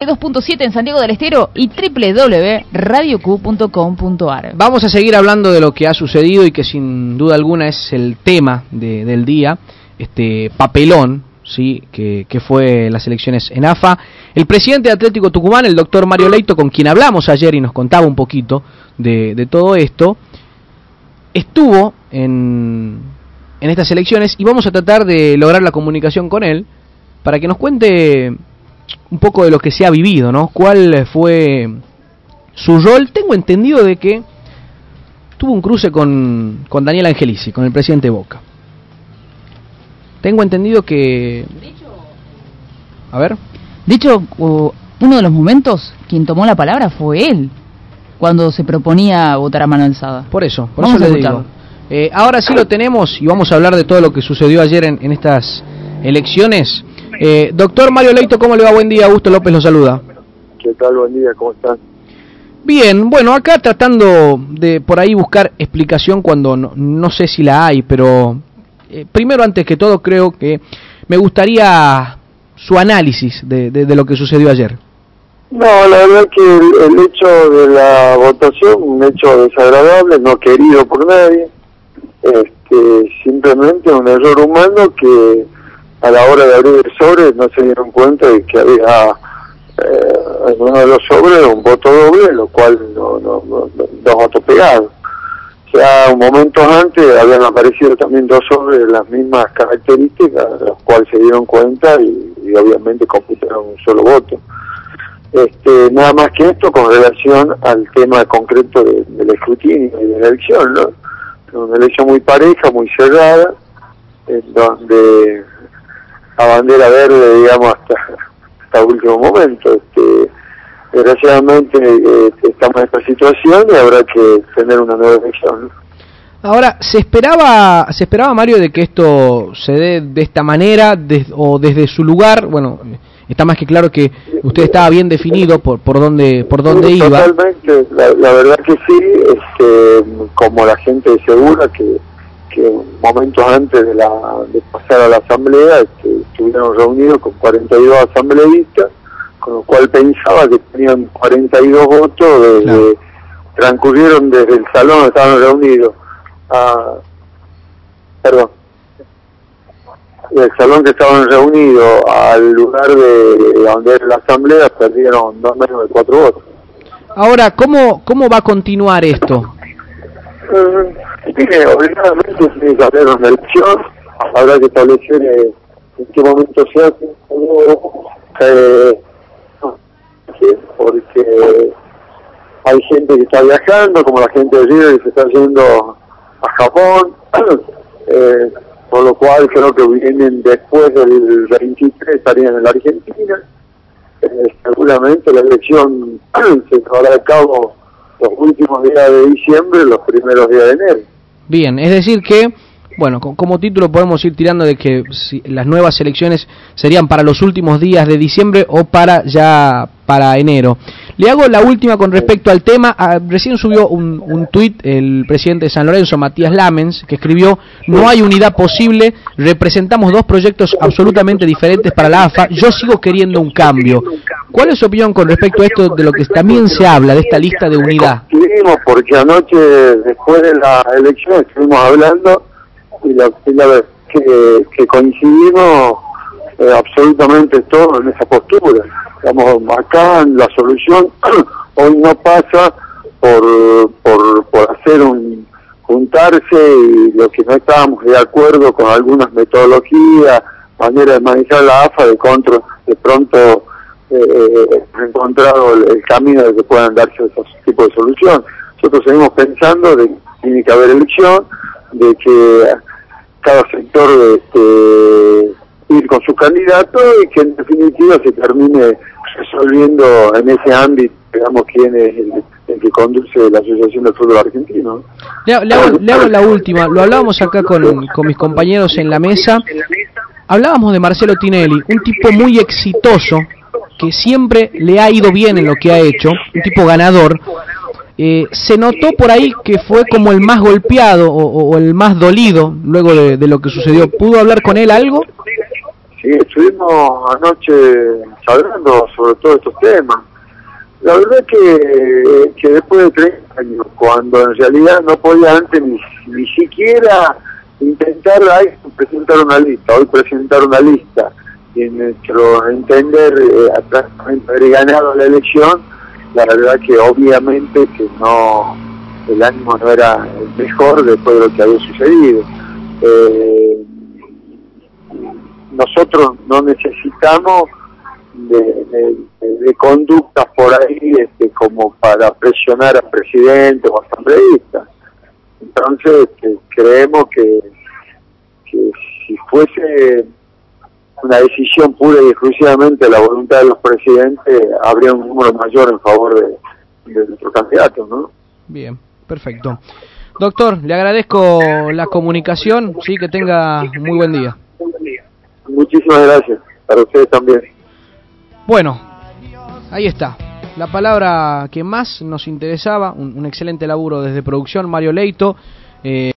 92.7 en Santiago del Estero y www.radioq.com.ar. Vamos a seguir hablando de lo que ha sucedido y que sin duda alguna es el tema del día, este papelón, sí, que fue las elecciones en AFA. El presidente de Atlético Tucumán, el doctor Mario Leito, con quien hablamos ayer y nos contaba un poquito de todo esto, estuvo en estas elecciones y vamos a tratar de lograr la comunicación con él para que nos cuente un poco de lo que se ha vivido, ¿no? ¿Cuál fue su rol? Tengo entendido de que tuvo un cruce con Daniel Angelici, con el presidente Boca. Tengo entendido que... A ver. De hecho, uno de los momentos, quien tomó la palabra fue él, cuando se proponía votar a mano alzada. Por eso le digo. Ahora sí lo tenemos y vamos a hablar de todo lo que sucedió ayer en estas elecciones. Doctor Mario Leito, ¿cómo le va? Buen día, Augusto López lo saluda. ¿Qué tal? Buen día, ¿cómo están? Bien, bueno, acá tratando de por ahí buscar explicación cuando no sé si la hay, pero primero, antes que todo, creo que me gustaría su análisis de lo que sucedió ayer. No, la verdad que el hecho de la votación, un hecho desagradable, no querido por nadie, simplemente un error humano que a la hora de abrir el sobre no se dieron cuenta de que había en uno de los sobres un voto doble, lo cual no dos votos pegados. Ya momentos antes habían aparecido también dos sobres de las mismas características, los cuales se dieron cuenta y obviamente computaron un solo voto. Nada más que esto con relación al tema concreto del escrutinio y de la elección, ¿no? Una elección muy pareja, muy cerrada, en donde a bandera verde, digamos, hasta último momento. Desgraciadamente estamos en esta situación y habrá que tener una nueva elección, ¿no? Ahora, ¿se esperaba, Mario, de que esto se dé de esta manera o desde su lugar? Bueno, está más que claro que usted estaba bien definido por dónde iba. Totalmente, la verdad que sí, como la gente asegura que momentos antes de pasar a la asamblea estuvieron reunidos con 42 asambleístas, con lo cual pensaba que tenían 42 votos, claro. Transcurrieron desde el salón donde estaban reunidos del salón que estaban reunidos al lugar de donde era la asamblea, perdieron no menos de 4 votos. Ahora, ¿cómo va a continuar esto? Obligadamente tiene que haber una elección, habrá que establecer en qué momento se hace, porque hay gente que está viajando, como la gente de River que se está yendo a Japón, por lo cual creo que vienen después del 23, estarían en la Argentina. Seguramente la elección se llevará a cabo los últimos días de diciembre, los primeros días de enero. Bien, es decir que, bueno, como título podemos ir tirando de que las nuevas elecciones serían para los últimos días de diciembre o para enero. Le hago la última con respecto al tema. Recién subió un tuit el presidente de San Lorenzo, Matías Lamens, que escribió: no hay unidad posible, representamos dos proyectos absolutamente diferentes para la AFA, yo sigo queriendo un cambio. ¿Cuál es su opinión con respecto a esto de lo que también se habla, de esta lista de unidad? Coincidimos porque anoche, después de la elección, estuvimos hablando y la verdad que coincidimos absolutamente todos en esa postura. Estamos acá, la solución hoy no pasa por hacer juntarse, y lo que no estábamos de acuerdo con algunas metodologías, manera de manejar la AFA, de pronto encontrado el camino de que puedan darse esos tipos de solución. Nosotros seguimos pensando de que tiene que haber elección, de que cada sector ir con su candidato y que en definitiva se termine resolviendo en ese ámbito, digamos, quién es el que conduce la Asociación de Fútbol Argentino. Le hago la última. Lo hablábamos acá con mis compañeros en la mesa. Hablábamos de Marcelo Tinelli, un tipo muy exitoso, que siempre le ha ido bien en lo que ha hecho, un tipo ganador. Se notó por ahí que fue como el más golpeado o el más dolido luego de lo que sucedió. ¿Pudo hablar con él algo? Sí, sí, estuvimos anoche hablando sobre todos estos temas. La verdad que después de 30 años, cuando en realidad no podía antes ni siquiera intentar presentar una lista, hoy presentar una lista, y en nuestro entender, haber ganado la elección, la verdad que obviamente que no, el ánimo no era el mejor después de lo que había sucedido. Nosotros no necesitamos de conductas por ahí como para presionar al presidente o asambleístas. Entonces creemos que si fuese una decisión pura y exclusivamente de la voluntad de los presidentes, habría un número mayor en favor de nuestro candidato, ¿no? Bien, perfecto. Doctor, le agradezco la comunicación, sí, que tenga muy buen día. Muchísimas gracias, para ustedes también. Bueno, ahí está, la palabra que más nos interesaba, un excelente laburo desde producción, Mario Leito.